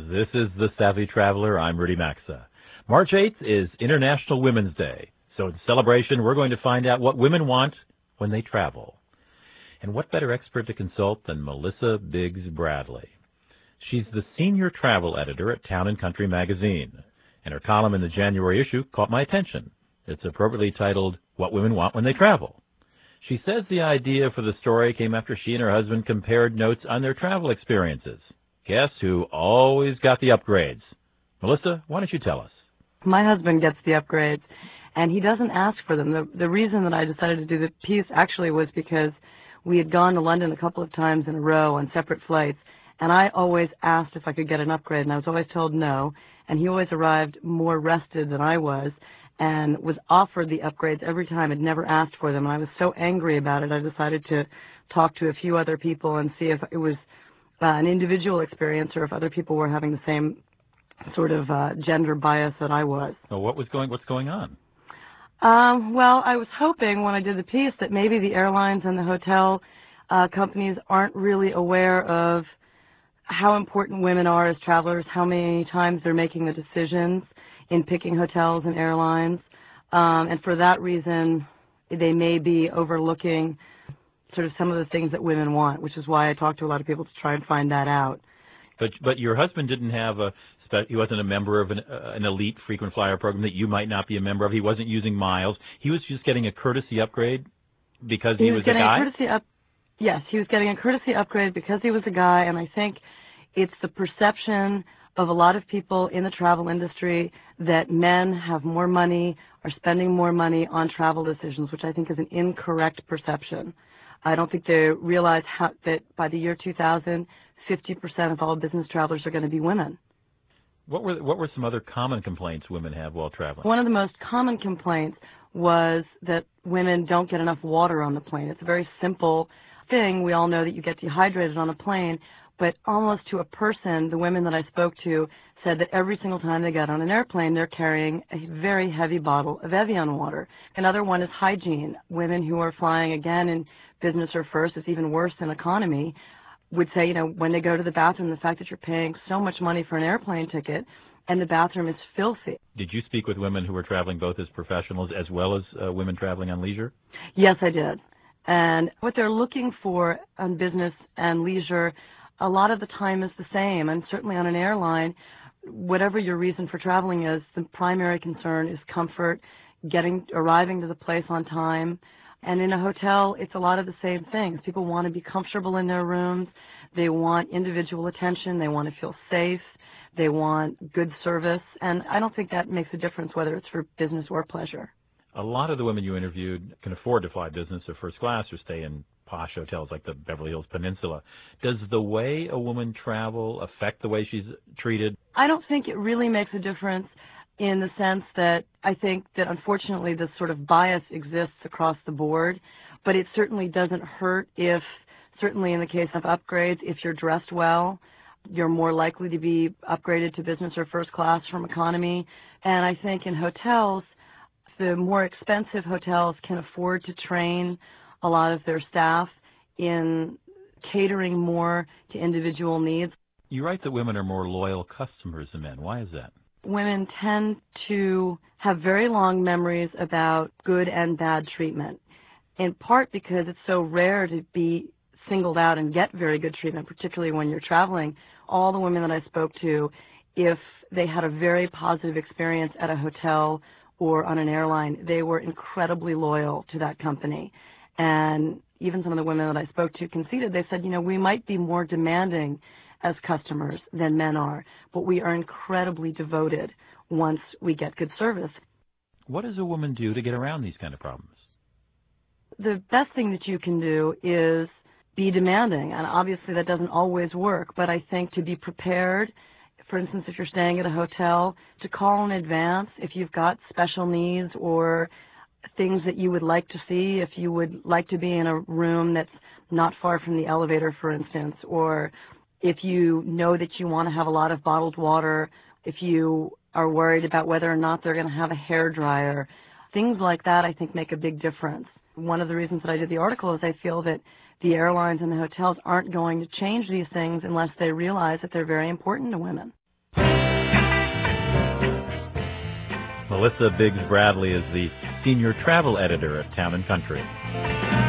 This is The Savvy Traveler. I'm Rudy Maxa. March 8th is International Women's Day. So in celebration, we're going to find out what women want when they travel. And what better expert to consult than Melissa Biggs Bradley? She's the senior travel editor at Town & Country magazine, and her column in the January issue caught my attention. It's appropriately titled, What Women Want When They Travel. She says the idea for the story came after she and her husband compared notes on their travel experiences. Guess who always got the upgrades? Melissa, why don't you tell us? My husband gets the upgrades, and he doesn't ask for them. The reason that I decided to do the piece actually was because we had gone to London a couple of times in a row on separate flights, and I always asked if I could get an upgrade, and I was always told no, and he always arrived more rested than I was and was offered the upgrades every time. Had never asked for them, and I was so angry about it, I decided to talk to a few other people and see if it was an individual experience or if other people were having the same sort of gender bias that I was. Well, what's going on? Well, I was hoping when I did the piece that maybe the airlines and the hotel companies aren't really aware of how important women are as travelers, how many times they're making the decisions in picking hotels and airlines, and for that reason they may be overlooking sort of some of the things that women want, which is why I talked to a lot of people to try and find that out. But your husband didn't have he wasn't a member of an elite frequent flyer program that you might not be a member of. He wasn't using miles. He was just getting a courtesy upgrade because he was a guy? Yes, he was getting a courtesy upgrade because he was a guy, and I think it's the perception of a lot of people in the travel industry that men have more money, are spending more money on travel decisions, which I think is an incorrect perception. I don't think they realize that by the year 2000, 50% of all business travelers are going to be women. What were some other common complaints women have while traveling? One of the most common complaints was that women don't get enough water on the plane. It's a very simple thing. We all know that you get dehydrated on a plane, but almost to a person, the women that I spoke to said that every single time they get on an airplane, they're carrying a very heavy bottle of Evian water. Another one is hygiene. Women who are flying, again, in business or first, it's even worse than economy, would say, when they go to the bathroom, the fact that you're paying so much money for an airplane ticket and the bathroom is filthy. Did you speak with women who were traveling both as professionals as well as women traveling on leisure? Yes, I did. And what they're looking for on business and leisure a lot of the time is the same. And certainly on an airline, whatever your reason for traveling is, the primary concern is comfort, arriving to the place on time. And in a hotel, it's a lot of the same things. People want to be comfortable in their rooms. They want individual attention. They want to feel safe. They want good service. And I don't think that makes a difference whether it's for business or pleasure. A lot of the women you interviewed can afford to fly business or first class or stay in posh hotels like the Beverly Hills Peninsula. Does the way a woman travel affect the way she's treated? I don't think it really makes a difference, in the sense that I think that unfortunately this sort of bias exists across the board, but it certainly doesn't hurt if, certainly in the case of upgrades, if you're dressed well, you're more likely to be upgraded to business or first class from economy. And I think in hotels, the more expensive hotels can afford to train a lot of their staff in catering more to individual needs. You write that women are more loyal customers than men. Why is that? Women tend to have very long memories about good and bad treatment, in part because it's so rare to be singled out and get very good treatment, particularly when you're traveling. All the women that I spoke to, if they had a very positive experience at a hotel or on an airline, they were incredibly loyal to that company. And even some of the women that I spoke to conceded, they said, we might be more demanding as customers than men are, but we are incredibly devoted once we get good service. What does a woman do to get around these kind of problems? The best thing that you can do is be demanding, and obviously that doesn't always work, but I think to be prepared, for instance, if you're staying at a hotel, to call in advance if you've got special needs or things that you would like to see, if you would like to be in a room that's not far from the elevator, for instance, or if you know that you want to have a lot of bottled water, if you are worried about whether or not they're going to have a hair dryer. Things like that, I think, make a big difference. One of the reasons that I did the article is I feel that the airlines and the hotels aren't going to change these things unless they realize that they're very important to women. Melissa Biggs Bradley is the senior travel editor at Town & Country.